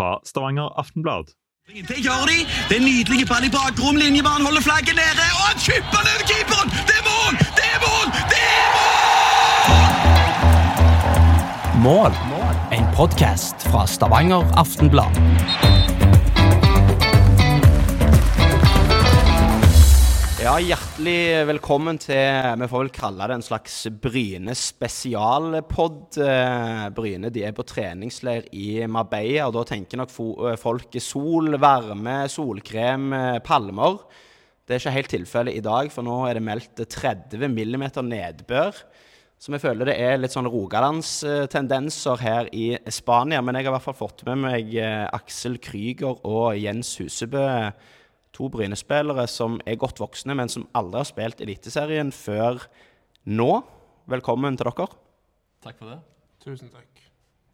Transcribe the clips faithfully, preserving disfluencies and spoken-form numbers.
fra Stavanger Aftenblad. Det gjør de. Det er nydelig ball i bakrom. Linjemann holder flagget nede, og han kjøper ned keeperen. Det er mål! Det er mål! Det er mål! Mål. En podcast fra Stavanger Aftenblad. Ja, hjertelig velkommen til, vi får vel kalle det en slags Bryne spesialpodd. Bryne, de er på treningsleir i Marbella, og da tenker nok folk sol, varme, solkrem, palmer. Det er ikke helt tilfelle i dag, for nå er det meldt tretti millimeter nedbør. Så vi føler det er litt sånn Rogalands-tendenser her i Spania, men jeg har i hvert fall fått med meg Aksel Kryger og Jens Husebø, to Bryne-spillere som er godt voksne, men som aldri har spilt Eliteserien før nå. Velkommen til dere. Takk for det. Tusen takk.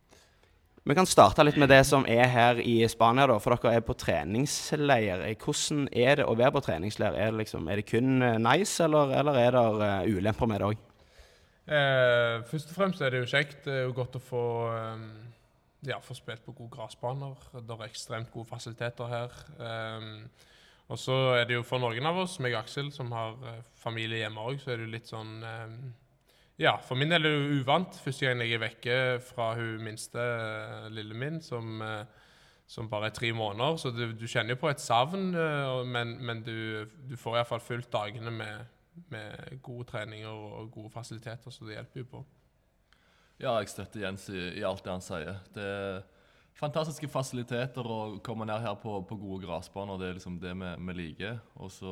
Vi kan starte litt med det som er her i Spania, da, for dere er på treningsleir. Hvordan er det å være på treningsleir? Er det, liksom, er det kun nice, eller, eller er det ulemper med det også? Eh, først og fremst er det jo kjekt. Det er jo godt å få, um, ja, få spilt på gode grasbaner. Det er ekstremt gode fasiliteter her. Um, Og så er det jo for noen av oss, meg og Aksel, som har uh, familie hjemme også, så er det jo litt sånn, um, ja, for min del er det jo uvant. Første gang jeg er vekke fra hun minste uh, lille min, som, uh, som bare er tre måneder, så du, du kjenner jo på et savn, uh, men, men du, du får i hvert fall fulgt dagene med, med gode treninger og gode fasiliteter, så det hjelper jo på. Ja, jeg støtter Jens i, i alt det han sier. Det er fantastiske fasiliteter å komme ned her på, på gode grasbaner, det er liksom det vi, vi liker. Og så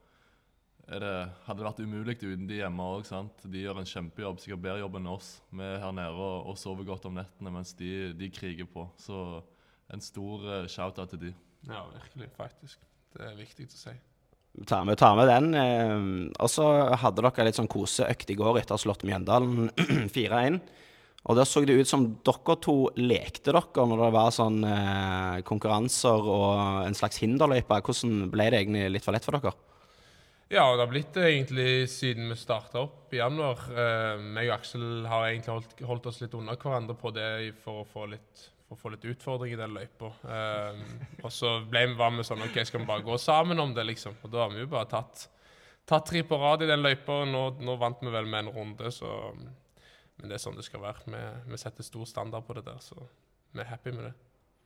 er det, hadde det vært umulig uten de hjemme også, sant? De gjør en kjempejobb, sikkert bedre jobb enn oss. Vi er her nede og, og sover godt om nettene, mens de, de kriger på. Så en stor uh, shout-out til de. Ja, virkelig, faktisk. Det er viktig å si. Ta med, ta med den. Eh, og så hadde dere litt sånn koseøkt i går etter å ha slått Mjøndalen fire en. Og der så det ut som dere to lekte dere når det var sånn eh, konkurranser og en slags hinderløype. Hvordan ble det egentlig litt for lett for dere? Ja, det har blitt det egentlig siden vi startet opp i januar. Eh, meg og Aksel har egentlig holdt, holdt oss litt under hverandre på det for å få litt, for å få litt utfordring i den løypa. Eh, og så ble vi, var vi sånn, ok, skal vi bare gå sammen om det liksom? Og da har vi jo bare tatt, tatt tre på rad i den løypa, og nå, nå vant vi vel med en runde, så... Men det er sånn det skal være. Vi, vi setter stor standard på det der, så vi er happy med det.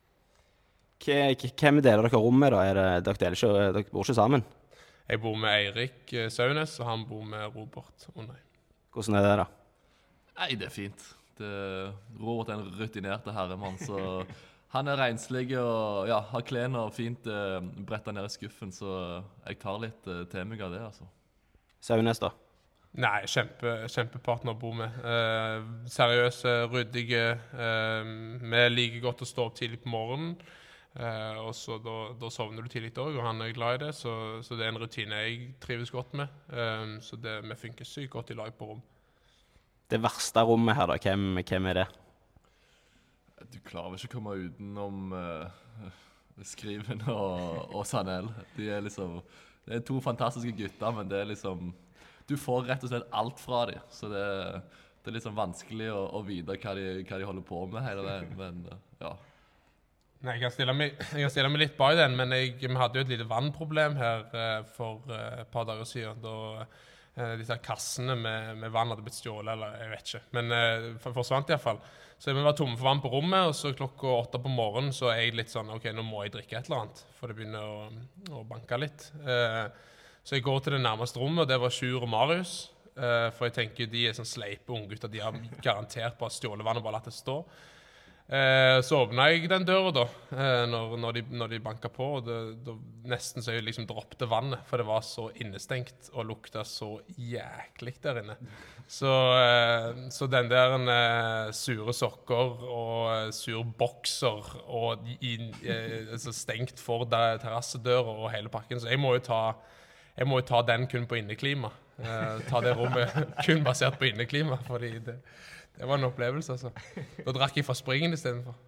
Hvem deler dere rom med da? Er det, dere, deler ikke, dere bor ikke sammen? Jeg bor med Eirik Saunes, og han bor med Robert Onøy. Hvordan er det da? Nei, det er fint. Det, Robert er en rutinerte herremann, så han er renslig og ja, har klene og fint eh, brettet ned i skuffen, så jeg tar litt eh, til meg av det, altså. Saunes da? Nei, kjempe, kjempepartner å bo med. Eh, seriøse, ryddige. Eh, vi liker godt å stå opp tidlig på morgenen, eh, og så da, da sovner du tidlig også, og han er glad i det, så, så det er en rutine jeg trives godt med. Eh, så det, vi funker sykt godt i lag på rom. Det verste rommet her da, hvem, hvem er det? Du klarer ikke å komme utenom uh, Skriven og, og Sanel. De er liksom, det er to fantastiske gutter, men det er liksom... Du får rett og slett alt fra dem, så det, det er litt sånn vanskelig å, å vite hva de, hva de holder på med hele veien, men ja. Nei, jeg kan stille meg, jeg kan stille meg litt bak den, men jeg, vi hadde jo et lite vannproblem her eh, for eh, et par dager siden, da eh, disse kassene med, med vann hadde blitt stjålet, eller jeg vet ikke, men eh, for, forsvant i hvert fall. Så vi var tomme for vann på rommet, og så klokka åtte på morgenen så er jeg litt sånn, ok, nå må jeg drikke et eller annet, for det begynner å, å banke litt. Eh, Så jeg går til det nærmeste rommet, og det var Sjur og Marius. Uh, for jeg tenker de er sånn sleipe unggutter, de har garantert bare stjålet vann og bare latt det stå. Uh, så åpnet jeg den døra da, uh, når, når, de, når de banket på, og det, det, nesten så jeg liksom droppte vannet, for det var så innestengt og luktet så jæklig der inne. Så, uh, så den der uh, sure sokker og uh, sur bokser og i, uh, altså stengt for terrassedøra og hele pakken, så jeg må jo ta... Jeg må jo ta den kun på inneklima. Eh, ta det rommet kun basert på inneklima, fordi det, det var en opplevelse, altså. Da drakk jeg fra springen i stedet for.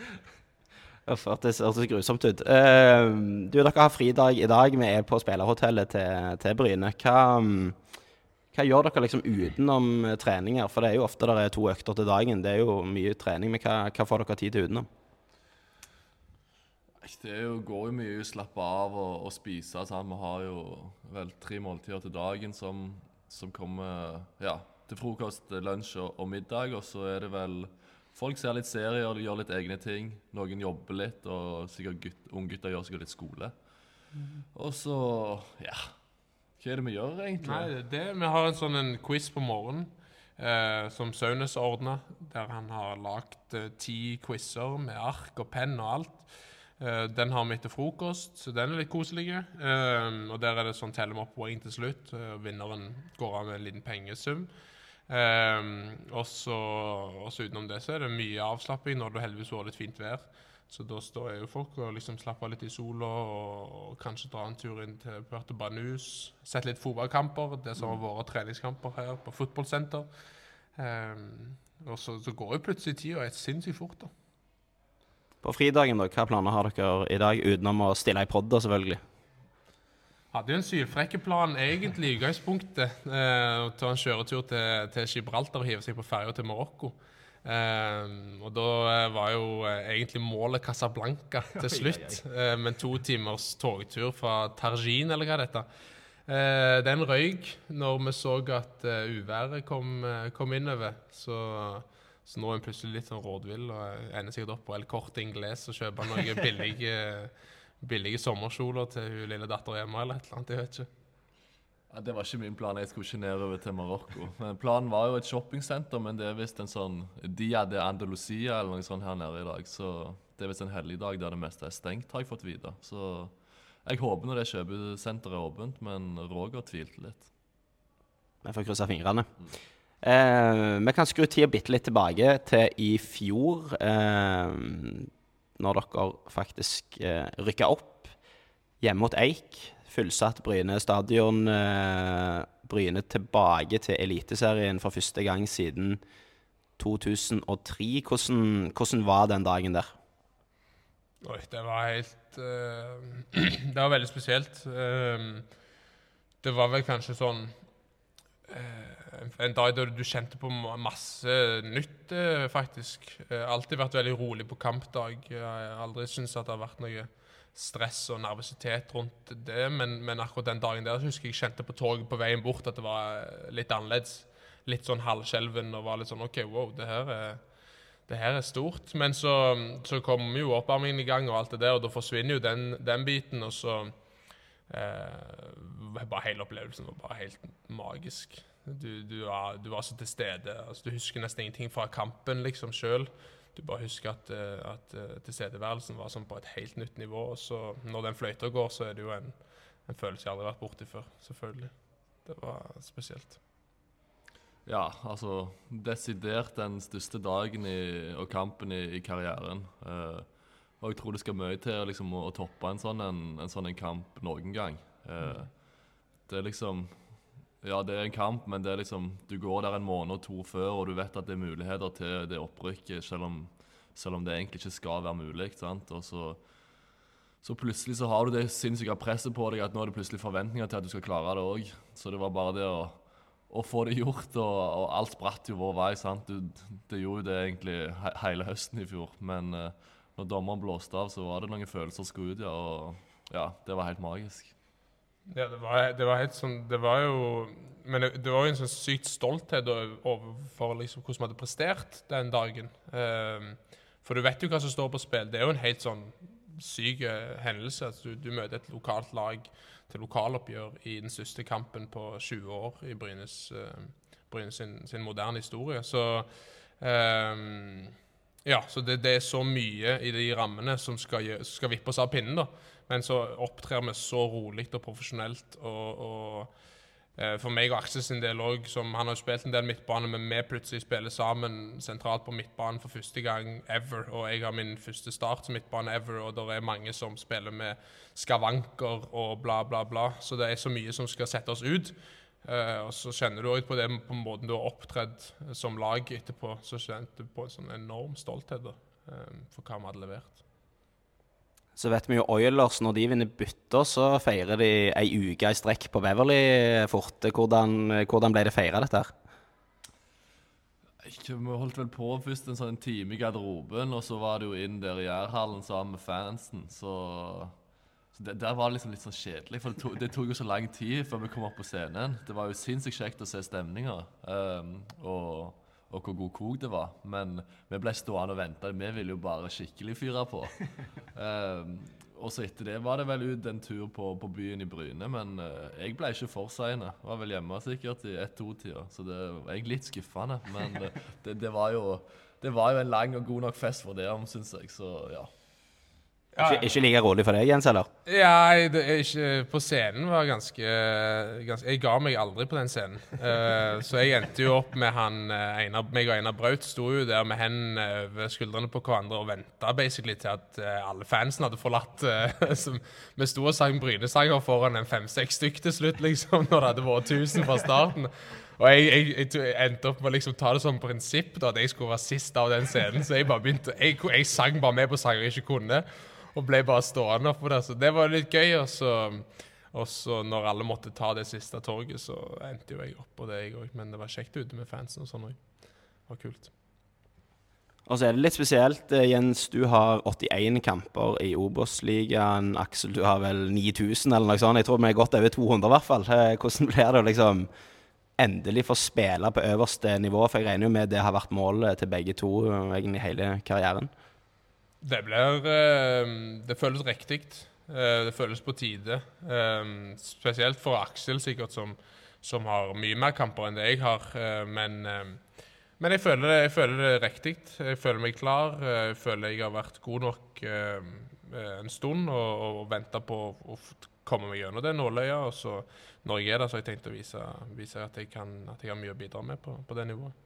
For at det ser så grusomt ut. Uh, du, dere har fridag i dag. Vi er på spillerhotellet til, til Bryne. Hva, hva gjør dere liksom utenom treninger? For det er jo ofte der er to økter til dagen. Det er jo mye trening, men hva, hva får dere tid til utenom? Det er jo, går jo mye å slappe av og, og spise. Sant? Vi har jo vel tre måltider til dagen som, som kommer ja, til frokost, lunsj og, og middag. Og så er det vel folk ser litt serier og gjør litt egne ting. Noen jobber litt, og sikkert gutt, unggutter gjør sikkert litt skole. Mm. Og så, ja, hva er det vi gjør egentlig? Nei, det, vi har en sånn en quiz på morgenen. Eh, som Saunes ordnet, der han har lagt eh, ti quizzer med ark og penn og alt. Eh, den har vi etter frokost, så den er litt koselig. Eh, og der er det sånn teller vi opp poeng til slutt. Eh, vinneren går av med en liten pengesum. Eh, og så utenom det så er det mye avslapping når det heldigvis var litt fint vær. Så da står jo folk og liksom slapper litt i sola og, og kanskje drar en tur inn til Puerto Banús. Sett litt fotballkamper, det som har vært treningskamper her på fotballsenter. Um, og så, så går jo plutselig tida et sinnssykt fort da. På fridagen da, hva planer har dere i dag, utenom å stille i podder selvfølgelig? Hadde jo en sylfrekke plan egentlig i utgangspunktet. Eh, å ta en kjøretur til, til Gibraltar og hive seg på ferja til Marokko. Um, og da var jo uh, egentlig målet Casablanca til slutt, uh, med to timers togtur fra Targin, eller hva er dette. Uh, den røyk når vi så at uh, uværet kom, uh, kom innover, så, så nå er en plutselig litt sånn rådvill, og ender sikkert opp på El Corte Inglés og kjøper noen billige, billige sommerkjoler til hun lille datter hjemme, eller et eller annet, jeg vet ikke. Ja, det var ikke min plan, jeg skulle ikke nedover til Marokko. Men planen var jo et shoppingsenter, men det er vist en sånn Dia de Andalusia eller noe sånt her nede i dag. Så det er vist en hellig dag der det meste er stengt, har jeg fått vite. Så jeg håper når det kjøpesenteret er åpent, men Roger tvilte litt. Vi får krysse fingrene. Mm. Eh, vi kan skru tida bitte litt tilbake til i fjor, eh, når dere faktisk eh, rykket opp hjemme mot Eik. Fullsatt Bryne stadion, eh, Bryne tilbake til Eliteserien for første gang siden to tusen og tre. Hvordan, hvordan var den dagen der? Oi, det var helt uh, det var veldig spesielt. Uh, det var vel kanskje sånn uh, en dag da du kjente på masse nytt, uh, faktisk. Uh, alltid vært veldig rolig på kampdag. Jeg har aldri syntes at det har vært noe stress og nervøsitet rundt det, men, men akkurat den dagen der så husker jeg kjente på toget på veien bort at det var litt annerledes, litt sånn halvskjelven og var litt sånn, ok, wow, det her er, det her er stort. Men så, så kom jo oppvarmingen i gang og alt det der, og da forsvinner jo den, den biten, og så eh, bare hele opplevelsen var bare helt magisk. Du, du, var, du var så til stede, altså, du husker nesten ingenting fra kampen liksom selv. Du bare husker at, at tilstedeværelsen var sånn på et helt nytt nivå, og så når den fløyta går, så er det jo en, en følelse jeg aldri har vært borti før, selvfølgelig. Det var spesielt. Ja, altså, desidert den største dagen i, og kampen i, i karrieren. Eh, og jeg tror det skal mye til liksom, å, å toppe en sånn, en, en sånn en kamp noen gang. Eh, mm. Det er liksom... Ja, det er en kamp, men det er liksom, du går der en måned og to før, og du vet at det er muligheter til det opprykket, selv om, selv om det egentlig ikke skal være mulig, sant? Og så, så plutselig så har du det sinnssyke presset på deg, at nå er det plutselig forventninger til at du skal klare det også. Så det var bare det å, å få det gjort, og, og alt spratt jo vår vei, sant? Du, det gjorde det egentlig he, hele høsten i fjor, men uh, når dommeren blåste av, så var det noen følelser som skulle ut, ja, og ja, det var helt magisk. Ja, det var, det var helt sånn, det var jo, men det, det var jo en sånn sykt stolthet overfor liksom hvordan man hadde prestert den dagen. Um, for du vet jo hva som står på spill. Det er jo en helt sånn syk hendelse at du, du møter et lokalt lag til lokaloppgjør i den største kampen på tjue år i Brynes, uh, Brynes sin, sin moderne historie. Så, um, ja, så det, det er så mye i de rammene som skal, gjøre, som skal vippe oss av pinnen da. Men så opptrer vi så roligt og profesjonelt, og, og eh, for meg og Aksel sin del også, som han har spilt en del midtbane, men vi plutselig spiller sammen sentralt på midtbanen for første gang ever, og jeg har min første start som midtbane ever, og det er mange som spiller med skavanker og bla bla bla, så det er så mye som skal sette oss ut, eh, og så kjenner du også på det på måten du har opptredd som lag etterpå, så kjenner du på en sånn enorm stolthet da, eh, for hva vi hadde levert. Så vet vi jo Oilers, når de vinner bytter, så feirer de ei uke i strekk på Beverly fort. Hvordan, hvordan ble det feiret dette her? vi holdt vel på først en sånn time i garderoben, og så var det jo inn der i Ærhallen sammen med fansen, så, så det, der var det liksom litt sånn kjedelig, for det tok, det tok jo så lang tid før vi kom opp på scenen. Det var jo sinnssykt kjekt å se stemninger, um, og og hvor god kok det var, men vi ble stående og ventet, vi ville jo bare skikkelig fyre på. um, og så etter det var det vel ut en tur på, på byen i Bryne, men uh, jeg ble ikke for sene. Jeg var vel hjemme sikkert i ett-to-tida, så det var egentlig litt skuffende, men uh, det, det, var jo, det var jo en lang og god nok fest for det, synes jeg, så ja. Ja, ikke, ikke like rolig for deg, Jens, eller? Ja, det er ikke, på scenen var ganske, ganske... Jeg ga meg aldri på den scenen. Uh, så jeg endte jo opp med han, Einar, meg og Einar Braut sto jo der med hendene over skuldrene på hverandre og ventet basically til at uh, alle fansen hadde forlatt. Uh, som, vi sto og sang Brynesanger foran en fem-seks stykk til slutt, liksom, når det hadde vært tusen fra starten. Og jeg, jeg, jeg, jeg endte opp med å liksom ta det som prinsipp da, at jeg skulle være sist av den scenen, så jeg bare begynte... Jeg, jeg sang bare med på sanger jeg ikke kunne, og ble bare stående opp på det, så det var litt gøy, og så, og så når alle måtte ta det siste torget, så endte jo jeg opp på det jeg også, men det var kjekt ute med fansen og sånn også. Det var kult. Og så er det litt spesielt, Jens, du har åttien kamper i Obos-ligaen, Aksel, du har vel ni tusen eller noe sånt, jeg tror vi er godt over to hundre i hvert fall. Hvordan blir det å liksom endelig få spille på øverste nivå, for jeg regner jo med det har vært målet til begge to, egentlig hele karrieren? Det blir, det føles riktig, det føles på tide, spesielt for Aksel sikkert som, som har mye mer kamper enn det jeg har, men, men jeg, føler det, jeg føler det riktig, jeg føler meg klar, jeg føler jeg har vært god nok en stund og, og ventet på å komme meg gjennom det nåløya, og så når jeg er der så har jeg tenkt å vise, vise at, jeg kan, at jeg har mye å bidra med på, på det nivået.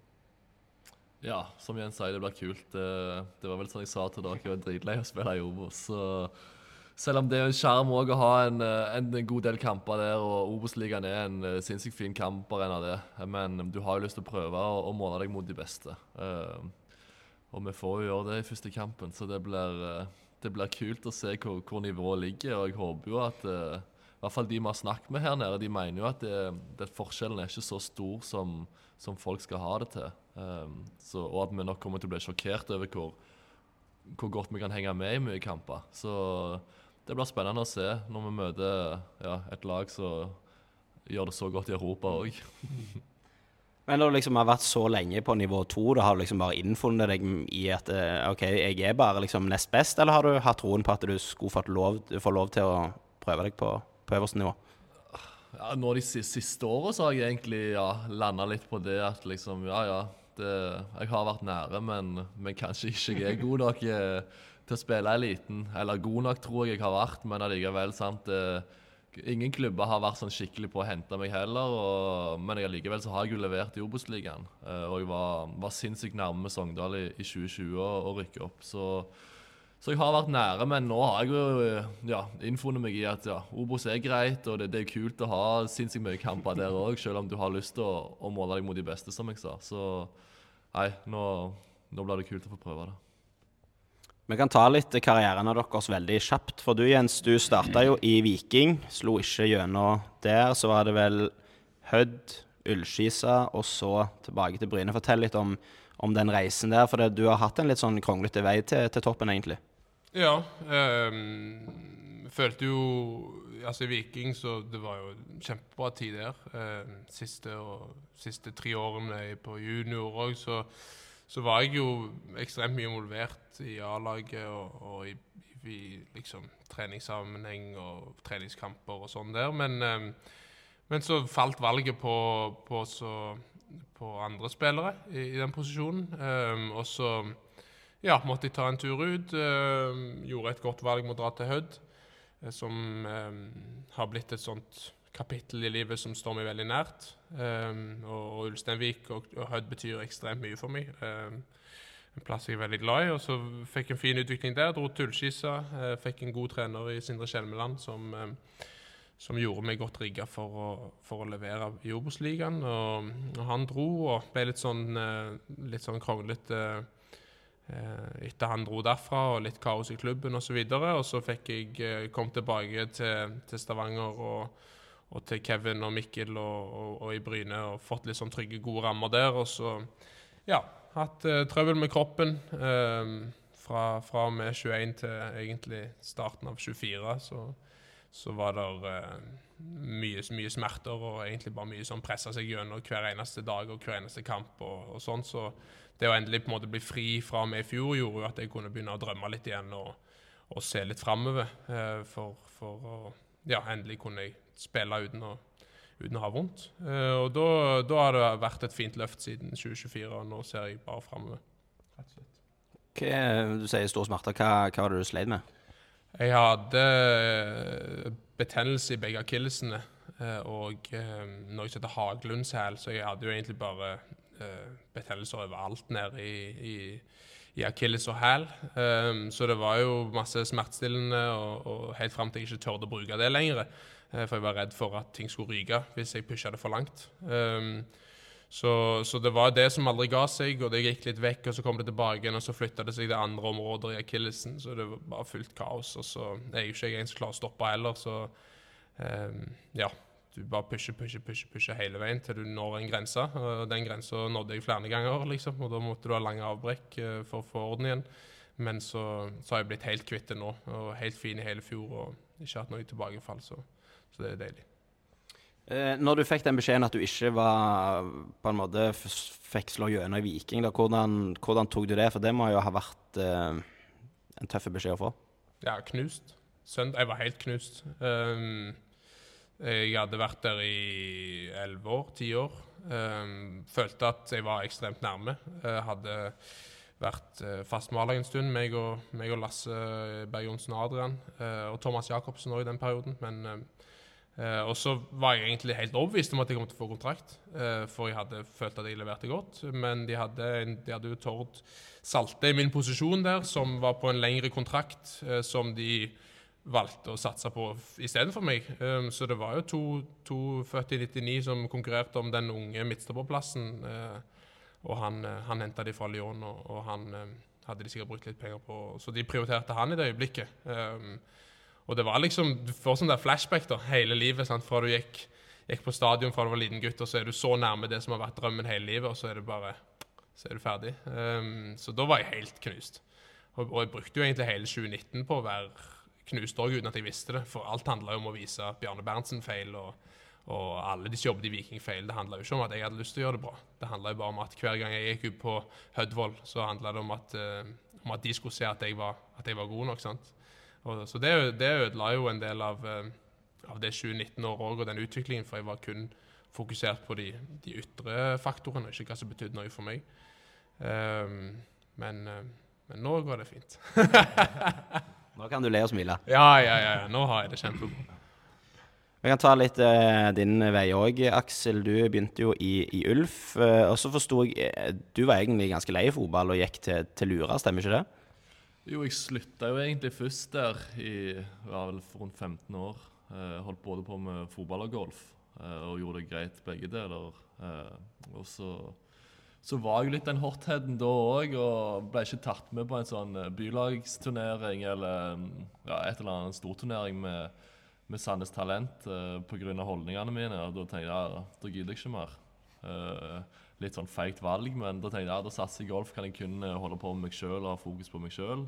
Ja, som Jens sier, det blir kult. Det, det var vel sånn jeg sa til dere, jeg var dritlei å spille i Obos. Så selv om det er en skjerm også å ha en, en god del kamper der, og Obos-ligaen er en sinnssykt fin kamper enn av det, men du har jo lyst til å prøve å, å måle deg mot de beste. Uh, og vi får jo gjøre det i første kampen, så det blir, det blir kult å se hvor, hvor nivået ligger, og jeg håper jo at uh, i hvert fall de vi har snakket med her nede, de mener jo at det, det forskjellen er ikke så stor som, som folk skal ha det til. Um, så, og at vi nok kommer til å bli sjokkert over hvor, hvor godt vi kan henge med i mye kamper. Så det blir spennende å se når vi møter ja, et lag som gjør det så godt i Europa også. Men når du liksom har vært så lenge på nivå to, da har du liksom bare innfunnet deg i at ok, jeg er bare liksom nest best, eller har du hatt troen på at du skulle fått lov, få lov til å prøve deg på, på øverste nivå? Ja, nå de siste, siste årene så har jeg egentlig ja, landet litt på det at liksom, ja, ja, det, jeg har vært nære, men, men kanskje ikke jeg er god nok eh, til å spille eliten. Eller god nok tror jeg jeg har vært, men allikevel, sant, eh, ingen klubber har vært sånn skikkelig på å hente meg heller, og, men jeg allikevel så har jeg jo levert i Obos-ligaen, eh, og jeg var, var sinnssykt nærme med Sogndal i, i tjue tjue og, og rykke opp, så Så jeg har vært nære, men nå har jeg jo ja, innfunnet meg i at ja, Obos er greit, og det, det er kult å ha sinnssykt mye kamper der også, selv om du har lyst til å, å måle deg mot de beste, som jeg sa. Så nei, nå, nå blir det kult å få prøve det. Vi kan ta litt karrieren av deres veldig kjapt, for du Jens, du startet jo i Viking, slo ikke gjennom der, så var det vel Hødd, Ullskisa, og så tilbake til Bryne. Fortell litt om, om den reisen der, for det, du har hatt en litt sånn kronglete vei til, til toppen egentlig. Ja, jeg um, følte jo, altså i Viking, så det var jo kjempebra tid der. Um, siste, og, siste tre årene på junior også, så, så var jeg jo ekstremt mye involvert i A-laget og, og i, i liksom, treningssammenheng og treningskamper og sånn der. Men, um, men så falt valget på, på, så, på andre spillere i, i den posisjonen, um, og så ja, måtte jeg ta en tur ut, uh, gjorde et godt valg med å dra til Hødd, uh, som um, har blitt et sånt kapittel i livet som står meg veldig nært. Um, og, og Ulsteinvik og, og Hødd betyr ekstremt mye for meg. Um, en plass jeg er veldig glad i, og så fikk jeg en fin utvikling der, dro til Ullskisa, uh, fikk en god trener i Sindre Kjelmeland, som, um, som gjorde meg godt rigget for å, for å levere i Obos-ligaen, og, og han dro og ble litt sånn, uh, litt sånn kronglet, uh, etter han dro derfra og litt kaos i klubben og så videre, og så fikk jeg kom tilbake til, til Stavanger og, og til Kevin og Mikkel og, og, og i Bryne og fått litt sånn trygge, gode rammer der, og så ja, hatt uh, trøbbel med kroppen. Um, fra, fra og med tjueen til egentlig starten av tjuefire, så, så var det uh, mye, mye smerter og egentlig bare mye som presset seg gjennom hver eneste dag og hver eneste kamp og, og sånn. Så det å endelig på en måte bli fri fra og med i fjor gjorde jo at jeg kunne begynne å drømme litt igjen og, og se litt fremover uh, for, for å ja, endelig kunne jeg spille uten å uten å ha vondt. Uh, og da, da har det vært et fint løft siden tjue tjuefire, og nå ser jeg bare fremover. Rett og slett. Hva, du sier stor smerte. Hva, hva var det du sleit med? Jeg hadde betennelse i begge akillesene, uh, og uh, noe som heter Haglundshæl, så jeg hadde jo egentlig bare uh, betennelser overalt nede i, i, i akilles og hæl. Um, så det var jo masse smertestillende, og, og helt frem til jeg ikke tørde å bruke det lenger. For jeg var redd for at ting skulle ryke hvis jeg pushet det for langt. Um, så, så det var det som aldri ga seg, og det gikk litt vekk, og så kom det tilbake igjen, og så flyttet det seg til andre områder i akillesen, så det var bare fullt kaos. Og så er jeg jo ikke en som klarer å stoppe heller, så um, ja, du bare pusher, pusher, pusher, pusher hele veien til du når en grense, og den grensen nådde jeg flere ganger, liksom, og da måtte du ha lange avbrekk uh, for å få orden igjen. Men så, så har jeg blitt helt kvitt det nå, og helt fin i hele fjor, og ikke hatt noe tilbakefall, så Så det er deilig. Eh, når du fikk den beskjeden at du ikke var, på en måte f- fikk slå gjennom i Viking, da, hvordan, hvordan tok du det? For det må jo ha vært eh, en tøff beskjed å få. Ja, knust. Sønd- jeg var helt knust. Um, jeg hadde vært der i elleve år, ti år. Um, følte at jeg var ekstremt nærme. Jeg hadde vært uh, fastmaler en stund, meg og, meg og Lasse Berg Johnsen og Adrian, uh, og Thomas Jakobsen også i den perioden, men uh, Uh, og så var jeg egentlig helt overbevist om at jeg kom til å få kontrakt, uh, for jeg hadde følt at jeg leverte godt, men de hadde, en, de hadde jo Tord Salte i min posisjon der, som var på en lengre kontrakt, uh, som de valgte å satse på i stedet for meg. Um, så det var jo to, to født i nittini som konkurrerte om den unge midtstopperplassen, uh, og han, uh, han hentet de fra Lyon, og, og han uh, hadde de sikkert brukt litt penger på, så de prioriterte han i det øyeblikket. Um, Og det var liksom, du får sånn der flashback da, hele livet, sant? Fra du gikk, gikk på stadion fra du var liten gutt, og så er du så nærme det som har vært drømmen hele livet, og så er du bare, så er du ferdig. Um, så da var jeg helt knust. Og, og jeg brukte jo egentlig hele tjue nitten på å være knust også, uten at jeg visste det, for alt handlet jo om å vise Bjarne Berntsen feil, og, og alle de som jobbet i Viking feil. Det handlet jo ikke om at jeg hadde lyst til å gjøre det bra. Det handlet jo bare om at hver gang jeg gikk ut på Hødvold, så handlet det om at, uh, om at de skulle se at jeg var, at jeg var god nok, sant? Og, så det, det ødela jo en del av, av det tjue nitten år også, og den utviklingen, for jeg var kun fokusert på de, de ytre faktorene, ikke hva som betydde noe for meg. Um, men, men nå går det fint. Nå kan du le og smile. Ja, ja, ja, nå har jeg det kjempebra. Vi kan ta litt eh, din vei også, Aksel. Du begynte jo i, i Ulf, eh, og så forstod jeg, eh, du var egentlig ganske lei i fotball og gikk til, til Lura, stemmer ikke det? Jo, jeg slutta jo egentlig først der i var vel for rundt femten år. Jeg holdt både på med fotball og golf, og gjorde det greit begge deler. Og så, så var jeg litt den hotheaden da også, og ble ikke tatt med på en sånn bylagsturnering eller ja, et eller annet storturnering med, med Sandnes Talent på grunn av holdningene mine. Og da tenkte jeg, ja, da gidder jeg ikke mer. Litt sånn feigt valg, men da tenkte jeg, ja, da satser jeg i golf, kan jeg kun holde på med meg selv og ha fokus på meg selv.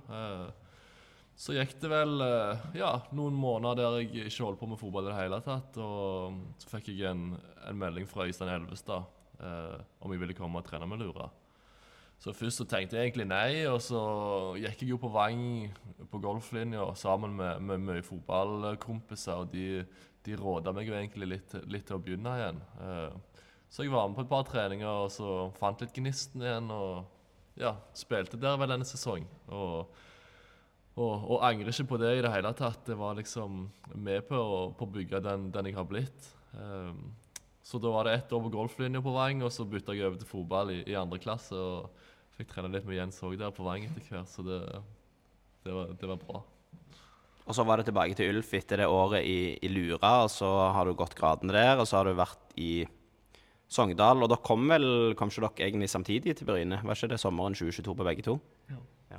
Så gikk det vel, ja, noen måneder der jeg ikke holdt på med fotball i det hele tatt, og så fikk jeg en, en melding fra Øystein Elvestad eh, om jeg ville komme og trene med Lura. Så først så tenkte jeg egentlig nei, og så gikk jeg jo på Vang på golflinja sammen med, med mye fotballkompiser, og de, de rådet meg jo egentlig litt, litt til å begynne igjen. Eh, Så jeg var med på et par treninger, og så fant litt gnisten igjen, og ja, spilte der vel denne sesong. Og, og, og angrer ikke på det i det hele tatt. Det var liksom med på å på bygge den, den jeg har blitt. Um, så da var det ett år på golflinja på Vang, og så bytte jeg over til fotball i, i andre klasse, og fikk trene litt med Jens også der på Vang etter hvert, så det, det, var, det var bra. Og så var det tilbake til Ulf etter det året i, i Lura, og så har du gått gradene der, og så har du vært i Sogndal, og da kom vel, kom ikke dere egentlig samtidig til Bryne? Var ikke det sommeren tjue tjueto på begge to? Ja. Ja.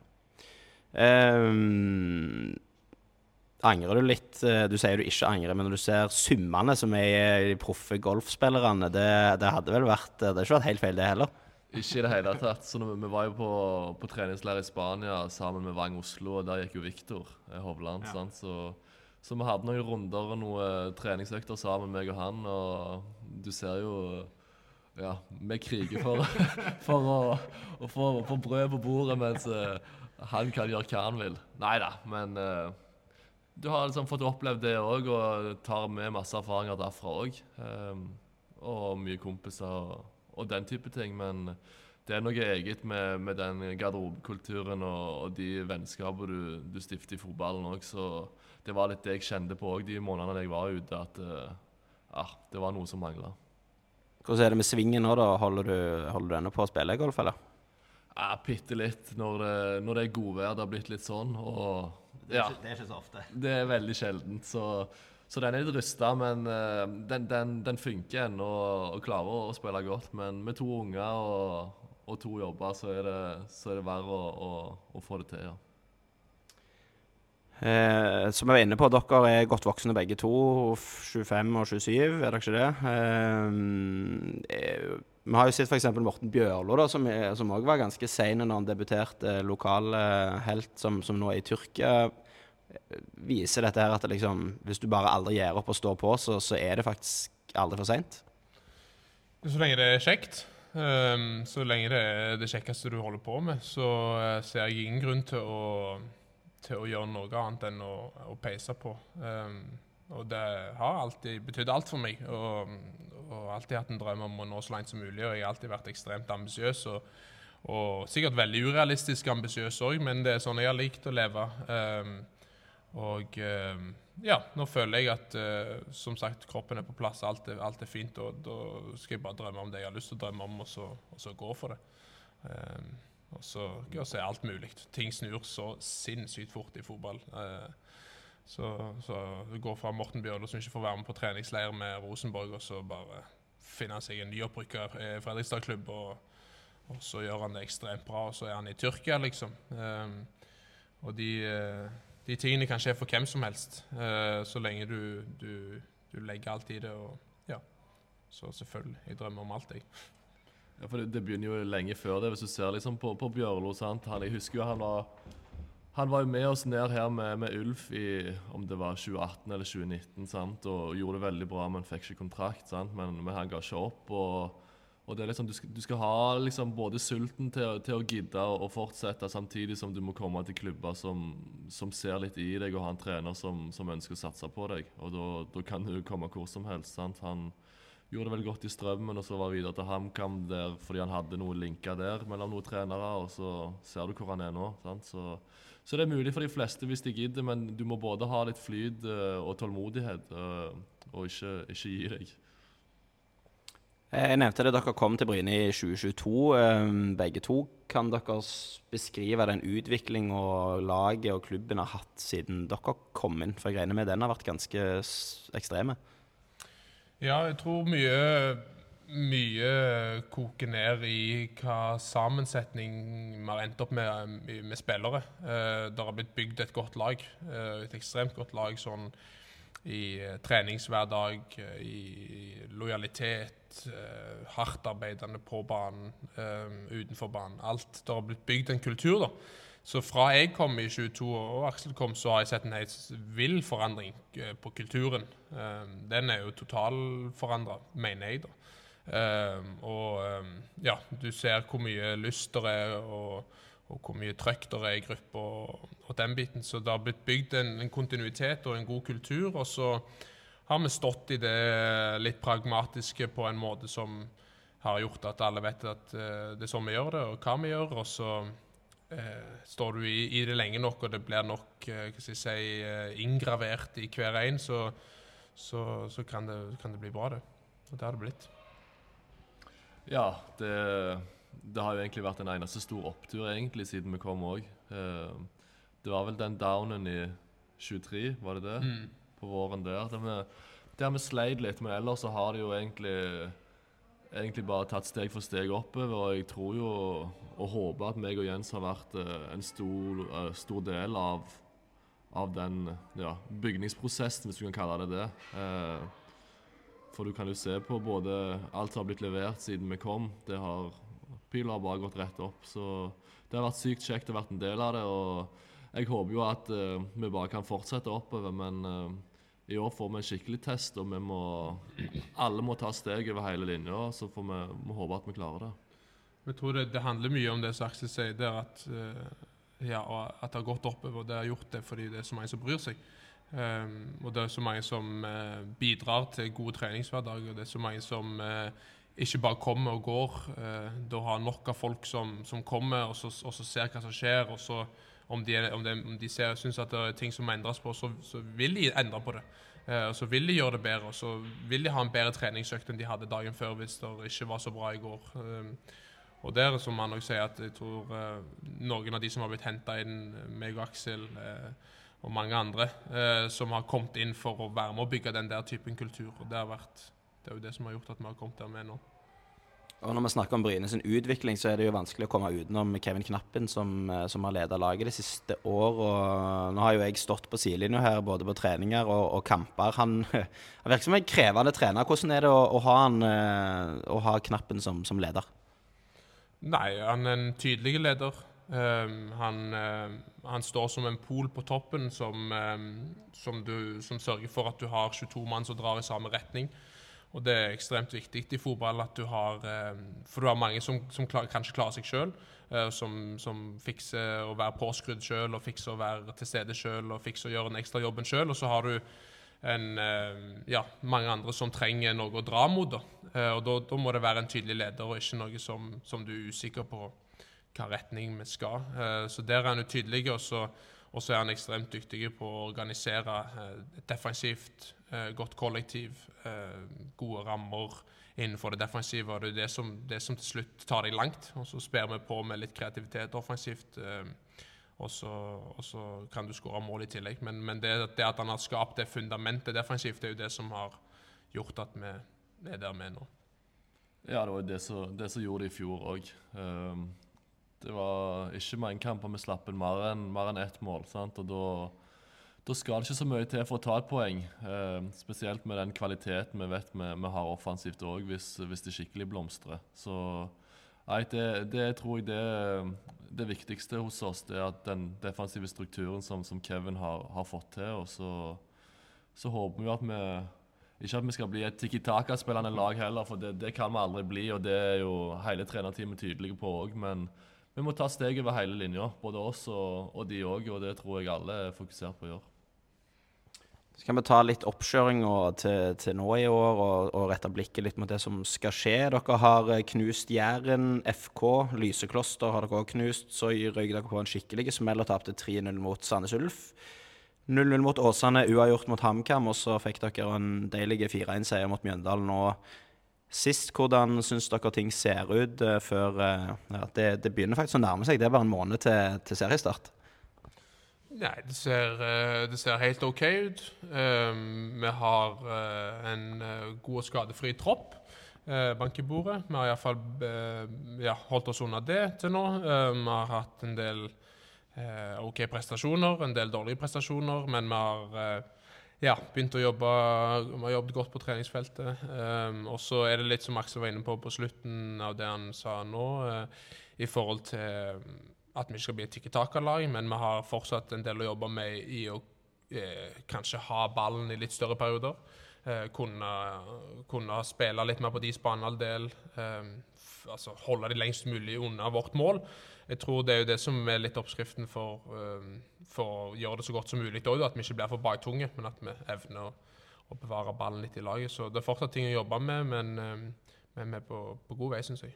Um, angrer du litt? Du sier du ikke angrer, men når du ser summene som er i de proffe golfspillerne, det, det hadde vel vært, det hadde ikke vært helt feil det heller? Ikke i det hele tatt. Så når, vi var jo på, på treningsleir i Spania sammen med Vang Oslo, og der gikk jo Victor Hovland. Ja. Sant? Så, så vi hadde noen runder og noen treningsøkter sammen, meg og han, og du ser jo ja, vi kriger for, for å, å få, få brød på bordet, mens uh, han kan gjøre hva han vil. Neida, men uh, du har liksom fått opplevd det også, og tar med masse erfaringer derfra også. Um, og mye kompiser og, og den type ting, men det er noe eget med, med den garderobekulturen og, og de vennskaper du, du stifter i fotballen også, så det var litt det jeg kjente på også de månedene jeg var ute, at uh, ja, det var noe som manglet. Hvordan er det med svingen nå da? Holder du, holder du ennå på å spille golf, eller? Ja, bitte litt når det, når det er godvær, det har blitt litt sånn, og det er, ja, ikke, det er ikke så ofte. Det er veldig sjeldent, så Så den er litt rystet, men uh, den, den, den funker ennå og klarer å spille godt. Men med to unger og, og to jobber, så er det, så er det verre å, å, å få det til, ja. Eh, som jeg var inne på, dere er godt voksne begge to, tjuefem og tjuesyv, er dere ikke det? Eh, eh, vi har jo sett for eksempel Morten Bjørlo, da, som, er, som også var ganske sen når han debuterte, lokal eh, helt som, som nå er i Tyrkia. Viser dette her at det liksom, hvis du bare aldri gir opp og står på, så, så er det faktisk aldri for sent? Så lenge det er kjekt, um, så lenge det er det kjekkeste du holder på med, så uh, ser jeg ingen grunn til å, til å gjøre noe annet enn å, å peise på. Um, og det har alltid betydd alt for meg, og, og alltid hatt en drøm om å nå så langt som mulig, og jeg har alltid vært ekstremt ambisiøs, og, og sikkert veldig urealistisk ambisiøs også, men det er sånn jeg har likt å leve. Um, Og uh, ja, nå føler jeg at uh, som sagt, kroppen er på plass, alt er, alt er fint, og da skal jeg bare drømme om det jeg har lyst til å drømme om, og så, og så gå for det. Um, og så gjør seg alt mulig. Ting snur så sinnssykt fort i fotball. Uh, så, så det går fra Morten Bjørlo som ikke får være med på treningsleir med Rosenborg, og så bare finner han seg en nyopprykker i Fredrikstad-klubb, og, og så gjør han det ekstremt bra, og så er han i Tyrkia, liksom. Um, og de... Uh, De tingene kan skje for hvem som helst, uh, så lenge du, du, du legger alt i det, og ja, så selvfølgelig, jeg drømmer om alt, jeg. Ja, for det, det begynner jo lenge før det, hvis du ser liksom på, på Bjørlo, sant? Han, jeg husker jo han var, han var jo med oss ned her med, med Ulf i, om det var tjue atten eller tjue nitten, sant? Og gjorde det veldig bra, men fikk ikke kontrakt, sant? Men, men han ga ikke opp, og Og det er liksom, du skal, du skal ha liksom både sulten til, til å gidde og, og fortsette, samtidig som du må komme til klubber som, som ser litt i deg, og ha en trener som, som ønsker å satse på deg. Og da, da kan du komme hvor som helst. Sant? Han gjorde det veldig godt i Strømmen, og så var videre til HamKam der, fordi han hadde noe linker der mellom noen trenere, og så ser du hvor han er nå. Sant? Så, så det er mulig for de fleste hvis de gidder, men du må både ha litt flyt uh, og tålmodighet, uh, og ikke, ikke gi deg. Jeg nevnte det, dere kom til Bryne i tjue tjueto, begge to. Kan dere beskrive den utvikling og laget og klubben har hatt siden dere kom inn? For jeg regner med den har vært ganske ekstreme. Ja, jeg tror mye, mye koker ned i hva sammensetning vi har endt opp med, med spillere. Det har blitt bygd et godt lag, et ekstremt godt lag sånn i treningshverdag, i lojalitet, Uh, hardt arbeidende på banen, uh, utenfor banen, alt. Det har blitt bygd en kultur da. Så fra jeg kom i tjueto og Aksel kom, så har jeg sett en helt vill forandring uh, på kulturen. Uh, den er jo totalforandret, mener jeg da. Uh, og um, ja, du ser hvor mye lyst der er, og, og hvor mye trøkk der er i gruppa, og, og den biten. Så det har blitt bygd en, en kontinuitet og en god kultur, og så har vi stått i det litt pragmatiske på en måte som har gjort at alle vet at uh, det er sånn vi gjør det, og hva vi gjør, og så uh, står du i, i det lenge nok, og det blir nok uh, hva skal jeg si, uh, inngravert i hver en, så, så, så kan, det, kan det bli bra det. Og det har det blitt. Ja, det, det har jo egentlig vært en eneste stor opptur egentlig siden vi kom også. Uh, det var vel den downen i tjuetre, var det det? Mm. På våren der. Det har vi sleit litt, men ellers så har det jo egentlig, egentlig bare tatt steg for steg oppover, og jeg tror jo og håper at meg og Jens har vært uh, en stor, uh, stor del av, av den ja, bygningsprosessen, hvis du kan kalle det det. Uh, for du kan jo se på både alt som har blitt levert siden vi kom. Det har Pilen har bare gått rett opp, så det har vært sykt kjekt å være en del av det, og jeg håper jo at uh, vi bare kan fortsette oppover, men uh, i år får vi en skikkelig test, og vi må, alle må ta steg over hele linja, så får vi, vi håpe at vi klarer det. Jeg tror det, det handler mye om det som Aksel sier, det er at, uh, ja, at det har gått oppover, og det har gjort det fordi det er så mange som bryr seg. Um, og det er så mange som uh, bidrar til gode treningshverdager, og det er så mange som uh, ikke bare kommer og går. Uh, da har nok av folk som, som kommer og så, og så ser hva som skjer, og så om de, om de, om de ser, synes at det er ting som må endres på, så, så vil de endre på det. Uh, og så vil de gjøre det bedre, og så vil de ha en bedre treningsøkt enn de hadde dagen før hvis det ikke var så bra i går. Um, og det er som han også sier, at jeg tror uh, noen av de som har blitt hentet inn, meg og Aksel, uh, og mange andre, uh, som har kommet inn for å være med å bygge den der typen kultur. Og det, har vært, det er jo det som har gjort at vi har kommet der med nå. Og når vi snakker om Bryne sin utvikling, så er det jo vanskelig å komme utenom Kevin Knappen, som, som har ledet laget det siste år. Og nå har jo jeg stått på sidelinja her, både på treninger og, og kamper. Han, han virker som en krevende trener. Hvordan er det å, å, ha, han, å ha Knappen som, som leder? Nei, han er en tydelig leder. Um, han, uh, han står som en pol på toppen som, um, som, du, som sørger for at du har tjueto mann som drar i samme retning. Og det er ekstremt viktig i fotball at du har, for du har mange som, som klar, kanskje klarer seg selv, som, som fikser å være påskrudd selv, og fikser å være til stede selv, og fikser å gjøre den ekstra jobben selv, og så har du en, ja, mange andre som trenger noe å dra mot. Da. Og da, da må det være en tydelig leder, og ikke noe som, som du er usikker på hva retning vi skal. Så der er han jo tydelig, og så, og så er han ekstremt dyktig på å organisere defensivt, godt kollektiv, gode rammer innenfor det defensive, og det er det som, det som til slutt tar deg langt, og så sper vi på med litt kreativitet offensivt, og så, og så kan du skåre mål i tillegg. Men, men det, det at han har skapt det fundamentet defensivt, det er jo det som har gjort at vi er der med nå. Ja, det var det som, det som gjorde det i fjor også. Um, det var ikke mange kamper med slappen mer enn, mer enn ett mål, sant? Og da Da skal det ikke så mye til for å ta et poeng, eh, spesielt med den kvaliteten vi vet vi, vi har offensivt også, hvis, hvis det skikkelig blomstrer. Så nei, det, det tror jeg det, det viktigste hos oss, det er at den defensive strukturen som, som Kevin har, har fått til, og så, så håper vi at vi, ikke at vi skal bli et tiki-taka-spillende lag heller, for det, det kan vi aldri bli, og det er jo hele trenerteamet tydelige på også, men vi må ta steg over hele linja, både oss og, og de også, og det tror jeg alle er fokusert på å gjøre. Så kan vi ta litt oppkjøring til, til nå i år og, og rette blikket litt mot det som skal skje. Dere har knust Jæren, F K, Lysekloster har dere også knust, så røyk dere på en skikkelig smell og tapte tre null mot Sandnes Ulf. null null mot Åsane, uavgjort mot HamKam, og så fikk dere en deilig fire en seier mot Mjøndalen. Og sist, hvordan synes dere ting ser ut før ja, det, det begynner faktisk å nærme seg? Det er bare en måned til, til seriestart. Nei, det ser, det ser helt ok ut. Um, vi har uh, en uh, god og skadefri tropp uh, bank i bordet. Vi har i hvert fall uh, ja, holdt oss under det til nå. Uh, vi har hatt en del uh, ok prestasjoner, en del dårlige prestasjoner, men vi har uh, ja, begynt å jobbe, vi har jobbet godt på treningsfeltet. Um, og så er det litt som Aksel var inne på på slutten av det han sa nå, uh, i forhold til at vi ikke skal bli et tiki-taka-lag, men vi har fortsatt en del å jobbe med i å eh, kanskje ha ballen i litt større perioder. Eh, kunne, kunne spille litt mer på deres banehalvdel, eh, altså holde de lengst mulig unna vårt mål. Jeg tror det er jo det som er litt oppskriften for, eh, for å gjøre det så godt som mulig, også, at vi ikke blir for baktunge, men at vi evner å, å bevare ballen litt i laget. Så det er fortsatt ting å jobbe med, men, eh, men vi er på, på god vei, synes jeg.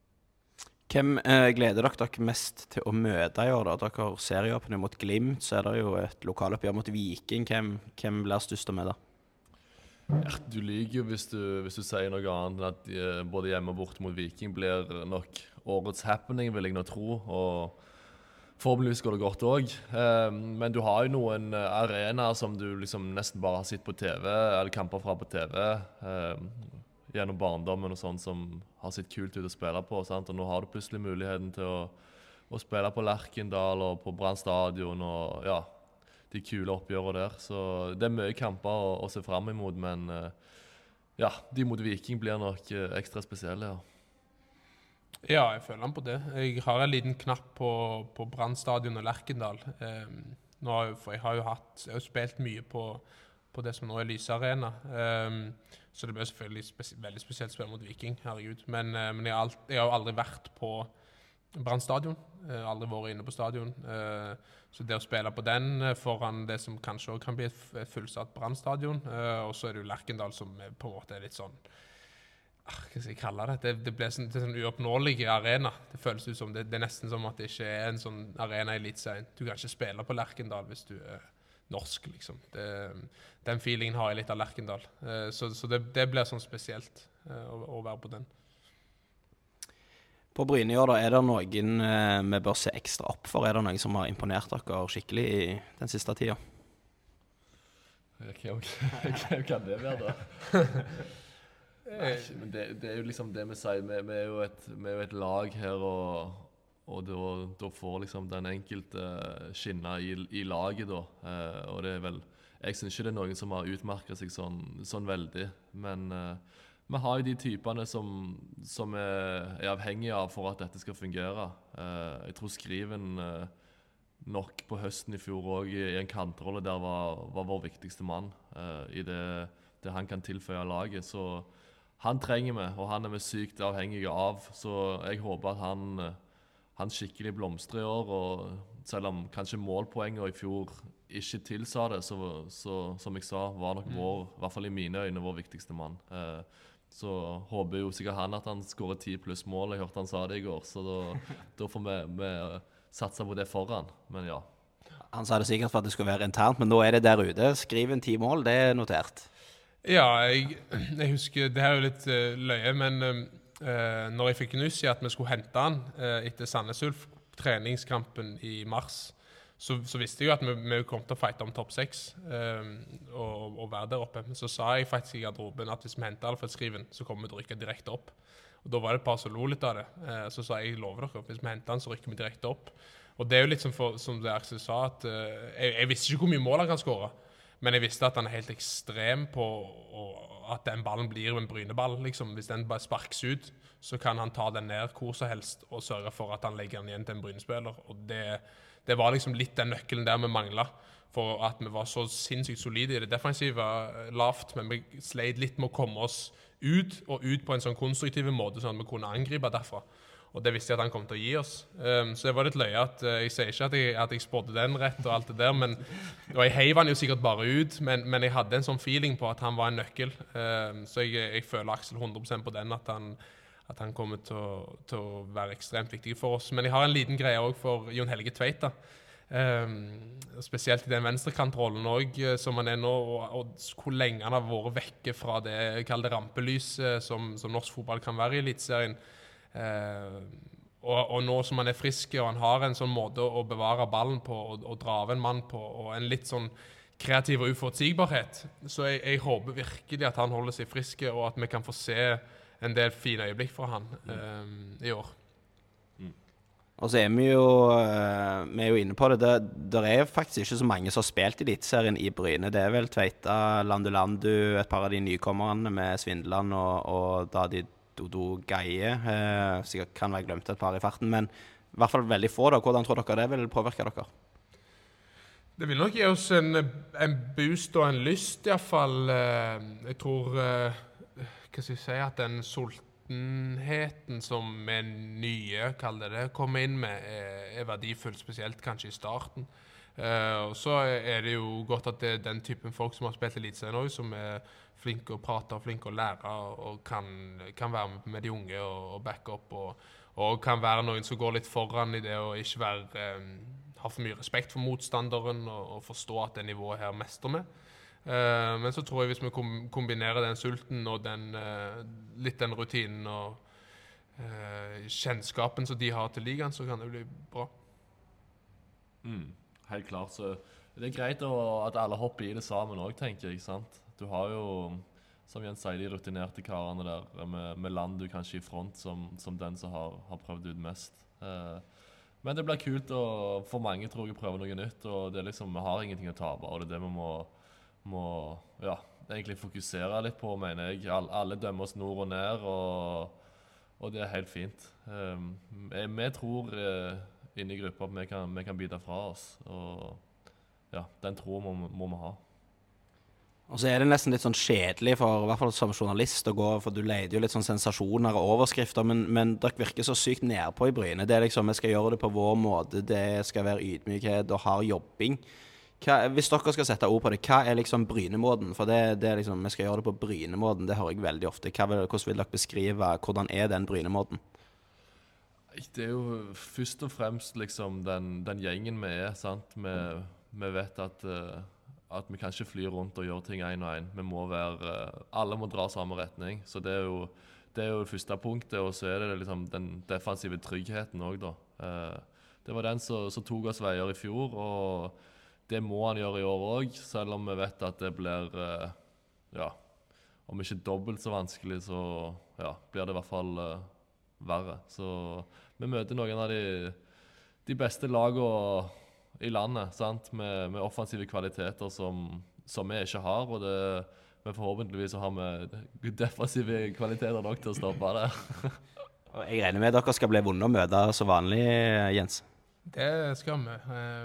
Hvem eh, gleder dere dere mest til å møte i år? Da? Dere har serieåpning mot Glimt, så er det jo et lokaloppgjør mot Viking. Hvem, hvem blir størst å møte? Ja, du lyver jo hvis du, hvis du sier noe annet enn at uh, både hjemme og borte mot Viking blir nok årets happening, vil jeg nå tro. Og forhåpentligvis går det godt også. Uh, men du har jo noen arenaer som du liksom nesten bare har sett på T V, eller kamper fra på T V. Uh, gjennom barndommen og sånn som har sett kult ut å spille på, sant? Og nå har du plutselig muligheten til å, å spille på Lerkendal og på Brann stadion og ja, de kule oppgjørene der. Så det er mye kamper å, å se frem imot, men ja, de mot Viking blir nok ekstra spesielle, ja. Ja, jeg føler han på det. Jeg har en liten knapp på, på Brann Stadion og Lerkendal. Um, nå har jeg, for jeg har jo hatt, jeg har spilt mye på, på det som nå er Lyse Arena. Um, så det blir selvfølgelig spes veldig spesielt spill mot Viking, herregud. Men, uh, men jeg, har alt, jeg har jo aldri vært på Brann Stadion. Jeg har aldri vært inne på stadion. Uh, så det å spille på den uh, foran det som kanskje også kan bli et, et fullsatt Brann Stadion, uh, og så er det jo Lerkendal som er på en måte er litt sånn hva skal jeg kalle det? Det, det ble sånn, det sånn uoppnåelig arena. Det føles ut som det, det er nesten som at det ikke er en sånn arena i Eliteserien. Du kan ikke spille på Lerkendal hvis du er norsk, liksom. Det, den feelingen har jeg litt av Lerkendal. Uh, så så det, det blir sånn spesielt uh, å, å være på den. På Bryne i år, da, er det noen uh, vi bør se ekstra opp for? Er det noen som har imponert dere skikkelig i den siste tida? Hvem kan det være, da? Nei, men det, det er jo liksom det vi sier, vi, vi, er, jo et, vi er jo et lag her, og, og da, da får liksom den enkelte skinne i, i laget da, eh, og det er vel, jeg synes ikke det er noen som har utmerket seg sånn, sånn veldig, men eh, vi har jo de typene som, som er, er avhengige av for at dette skal fungere. Eh, jeg tror Skriven eh, nok på høsten i fjor også i en kantrolle der var, var vår viktigste mann eh, i det, det han kan tilføye laget, så han trenger vi, og han er vi sykt avhengige av, så jeg håper at han, han skikkelig blomstrer i år, og selv om kanskje målpoengene i fjor ikke tilsa det, så, så som jeg sa, var nok vår, i hvert fall i mine øyne, vår viktigste mann. Eh, så håper jo sikkert han at han skårer ti pluss mål, jeg hørte han sa det i går, så da, da får vi, vi satse på det foran, men ja. Han sa det sikkert for at det skulle være internt, men nå er det der ute. Skriv en ti mål, det er notert. Ja, jeg, jeg husker, det her er jo litt uh, løye, men uh, når jeg fikk nyss i at vi skulle hente han uh, etter Sandnes Ulf treningskampen i mars, så, så visste jeg jo at vi, vi kom til å fighte om topp seks uh, og, og være der oppe. Men så sa jeg faktisk i garderoben at hvis vi henter Alfred Skriven, så kommer vi til å rykke direkte opp. Og da var det et par som lo litt av det. Uh, så sa jeg, jeg lover dere, hvis vi henter han, så rykker vi direkte opp. Og det er jo litt som, for, som det Aksel sa, at uh, jeg, jeg visste ikke hvor mye mål han kan skåre. Men jeg visste at han er helt ekstrem på at den ballen blir en Bryneball. Liksom. Hvis den bare sparkes ut, så kan han ta den ned hvor som helst og sørge for at han legger den igjen til en Brynespiller. Og det, det var liksom litt den nøkkelen der vi manglet, for at vi var så sinnssykt solide i det defensive lavt, men vi sleit litt med å komme oss ut, og ut på en sånn konstruktiv måte, sånn at vi kunne angripe derfra. Og det visste jeg at han kom til å gi oss. Um, så det var litt løye at uh, jeg sier ikke at jeg, at jeg spådde den rett og alt det der, men, og jeg heiv han jo sikkert bare ut, men, men jeg hadde en sånn feeling på at han var en nøkkel. Um, så jeg, jeg føler Aksel hundre prosent på den, at han, at han kommer til å, til å være ekstremt viktig for oss. Men jeg har en liten greie også for Jon Helge Tveita. Um, spesielt i den venstrekantrollen også, som han er nå, og, og hvor lenge han har vært vekke fra det, jeg kaller det rampelyset, som, som norsk fotball kan være i Eliteserien. Uh, og, og nå som han er frisk og han har en sånn måte å bevare ballen på og, og dra av en mann på og en litt sånn kreativ og uforutsigbarhet, så jeg, jeg håper virkelig at han holder seg friske og at vi kan få se en del fine øyeblikk fra han uh, i år. Mm. Og så er vi jo, uh, vi er jo inne på det, det, det er faktisk ikke så mange som har spilt i Eliteserien i Bryne. Det er vel Tveita, Landu Landu, et par av de nykommerne med Svindland og, og da de Dodo Geie, eh, sikkert kan være glemt et par i farten, men i hvert fall veldig få da. Hvordan tror dere det vil påvirke dere? Det vil nok gi oss en, en boost og en lyst i hvert fall. Jeg tror, hva skal jeg si, at den sultenheten som vi nye, kaller det, kommer inn med, er, er verdifull, spesielt kanskje i starten. Og så er det jo godt at det er den typen folk som har spilt Eliteserien også, som er flinke å prate og flinke å lære, og kan, kan være med, med de unge og, og backe opp, og, og kan være noen som går litt foran i det, og ikke være, um, ha for mye respekt for motstanderen, og, og forstå at det nivået her mestrer med. Uh, men så tror jeg hvis vi kombinerer den sulten, og den, uh, litt den rutinen, og uh, kjennskapen som de har til ligaen, så kan det bli bra. Mm, helt klart, så det er greit å, at alle hopper i det sammen også, tenker jeg, sant? Du har jo, som Jens sier, de rutinerte karene der, med, med Landu kanskje i front, som, som den som har, har prøvd ut mest. Eh, men det blir kult, og for mange tror jeg prøver noe nytt, og det er liksom, vi har ingenting å tape, og det er det vi må, må ja, egentlig fokusere litt på, mener jeg. All, alle dømmer oss nord og ned, og, og det er helt fint. Um, vi tror uh, inne i gruppa at vi kan, vi kan bidra fra oss, og ja, den troen må, må vi ha. Og så er det nesten litt sånn kjedelig for, i hvert fall som journalist å gå, for du leide jo litt sånn sensasjoner og overskrifter, men, men dere virker så sykt nedpå i Bryne. Det er liksom, vi skal gjøre det på vår måte, det skal være ydmykhet og hard jobbing. Hva, hvis dere skal sette ord på det, hva er liksom Brynemåten? For det, det er liksom, vi skal gjøre det på Brynemåten, det hører jeg veldig ofte. Hva vil, hvordan vil dere beskrive, hvordan er den Brynemåten? Det er jo først og fremst liksom den, den gjengen vi er, sant? Vi, vi vet at... Uh, at vi kan ikke fly rundt og gjøre ting en og en. Vi må være, alle må dra samme retning. Så det er jo det, er jo det første punktet, og så er det liksom den defensive tryggheten også da. Det var den som, som tok oss veier i fjor, og det må han gjøre i år også, selv om vi vet at det blir, ja, om ikke dobbelt så vanskelig, så ja, blir det i hvert fall uh, verre. Så vi møter noen av de, de beste lagene i landet, sant? Med, med offensive kvaliteter som, som vi ikke har, og det, men forhåpentligvis så har vi defensive kvaliteter nok til å stoppe det. Og jeg regner med at dere skal bli vunnet å møte så vanlig, Jens. Det skal vi.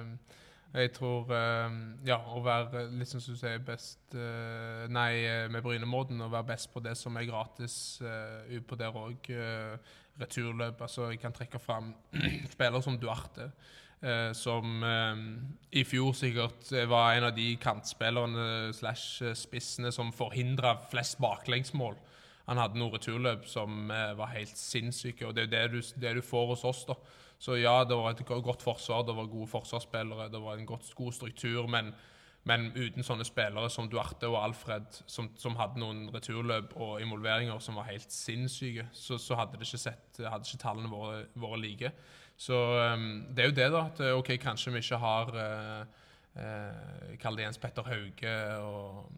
Jeg tror, ja, å være litt som du sier best, nei, med Brynemåten, å være best på det som er gratis, ut på der også, returløp, altså jeg kan trekke frem spillere som Duarte, Uh, som uh, i fjor sikkert var en av de kantspillerne slash spissene som forhindret flest baklengsmål. Han hadde noen returløp som uh, var helt sinnssyke, og det er det du, det du får hos oss da. Så ja, det var et godt forsvar, det var gode forsvarsspillere, det var en godt, god struktur, men, men uten sånne spillere som Duarte og Alfred, som, som hadde noen returløp og involveringer som var helt sinnssyke, så, så hadde det ikke sett, hadde ikke tallene våre, våre like. Så um, det er jo det da, at ok, kanskje vi ikke har uh, uh, kall det Jens Petter Hauge og,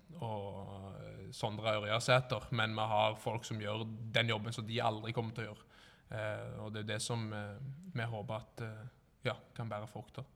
og Sondre Ørjasæter, men vi har folk som gjør den jobben som de aldri kommer til å gjøre. Uh, og det er det som uh, vi håper at uh, ja, kan bære frukter.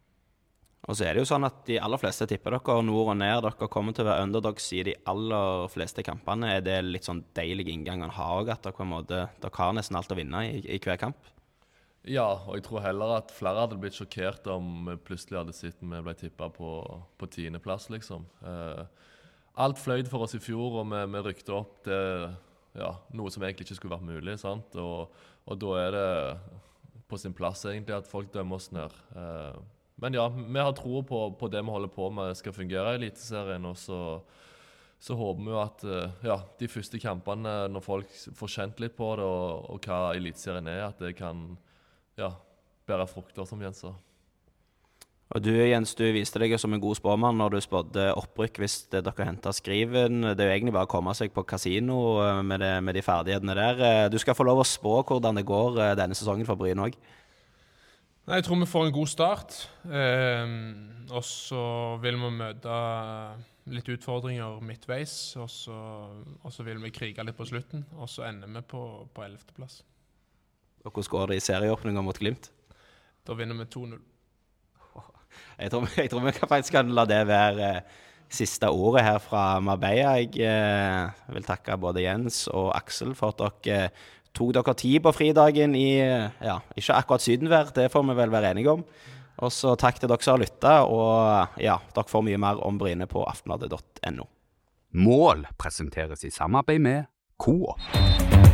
Og så er det jo sånn at de aller fleste tipper dere nord og ned, dere kommer til å være underdogs i de aller fleste kampene. Er det litt sånn deilig inngang å ha også, at dere, på en måte, dere har nesten alt å vinne i, i hver kamp? Ja, og jeg tror heller at flere hadde blitt sjokkert om vi plutselig hadde sett vi ble tippet på, på tiende plass, liksom. Eh, alt fløyd for oss i fjor, og vi, vi rykte opp til ja, noe som egentlig ikke skulle vært mulig, sant? Og, og da er det på sin plass egentlig at folk dømmer oss ned. Eh, men ja, vi har tro på, på det vi holder på med skal fungere i Eliteserien, og så, så håper vi jo at ja, de første kampene, når folk får kjent litt på det, og, og hva Eliteserien er, at det kan ja, bære frukter, som Jens sa. Og du, Jens, du viste deg som en god spåmann når du spådde opprykk hvis dere hentet skriven. Det er jo egentlig bare å komme seg på kasino med, det, med de ferdighetene der. Du skal få lov å spå hvordan det går denne sesongen for Bryne også. Nei, jeg tror vi får en god start. Eh, og så vil vi møte litt utfordringer midtveis, og så, og så vil vi krige litt på slutten, og så ender vi på, på ellevte plass. Og hvordan går det i serieåpningen mot Glimt? Da vinner vi to null. Jeg tror, jeg tror vi faktisk kan la det være eh, siste ordet her fra Marbella. Jeg eh, vil takke både Jens og Aksel for at dere eh, tok dere tid på fridagen i, ja, ikke akkurat sydenvær, det får vi vel være enige om. Og så takk til dere som har lyttet, og ja, dere får mye mer om Bryne på aftenbladet punktum no. Mål presenteres i samarbeid med Coop.